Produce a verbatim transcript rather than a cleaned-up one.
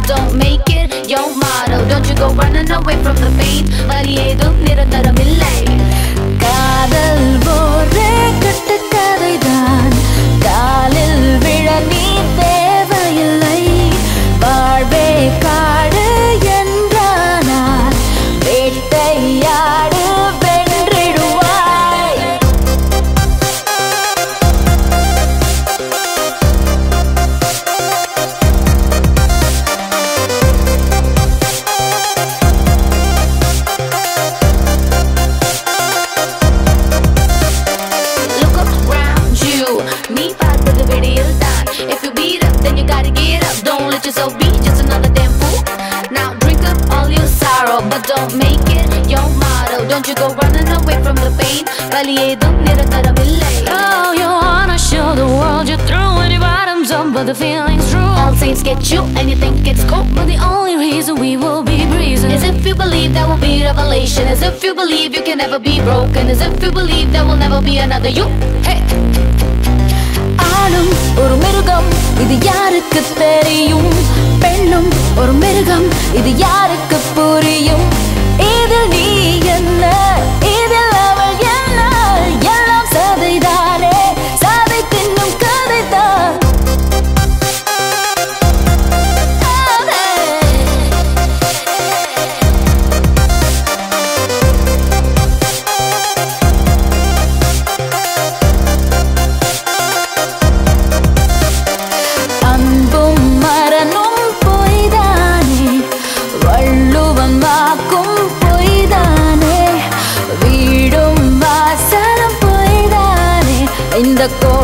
don't make it your motto. Don't you go running away from the pain. வலியேதும் நிரந்தரமில்லை. காதல் ஒரே கட்டுக்கதைதான், காலில் விழ நீ தேவையில்லை. வாழ்வே காடு என்றானால் வேட்டையாடு வென்றிடுவாய். Look around you, நீ பார்ப்பது வெளியில்தான். If you beat up, then you gotta get up. Don't let yourself be just another damn fool. Now drink up all your sorrow, but don't make it your motto. Don't you go running away from the pain. வலியேதும் நிரந்தரமில்லை. Oh, you wanna show the world you're through and your bottom's up, but the feeling's true. All saints get you and you think it's cool, But the only reason we will be breezing is if you believe there will be revelation. As if you believe you can never be broken. As if you believe there will never be another you. Hey. ஆணும் ஒரு மிருகம், இது யாருக்கு தெரியும்? பெண்ணும் ஒரு மிருகம், இது யாருக்கு புரியும்? இதில் நீ என்ன, இதில் அவள் என்ன? எல்லாம் சதைதானே, சதை தின்னும் கதைதான். அன்பும் மரணும் பொய்தானே, வள்ளுவன் வாக்கும் பொய்தானே, வீடும் வாசலும் பொய்தானே. இந்த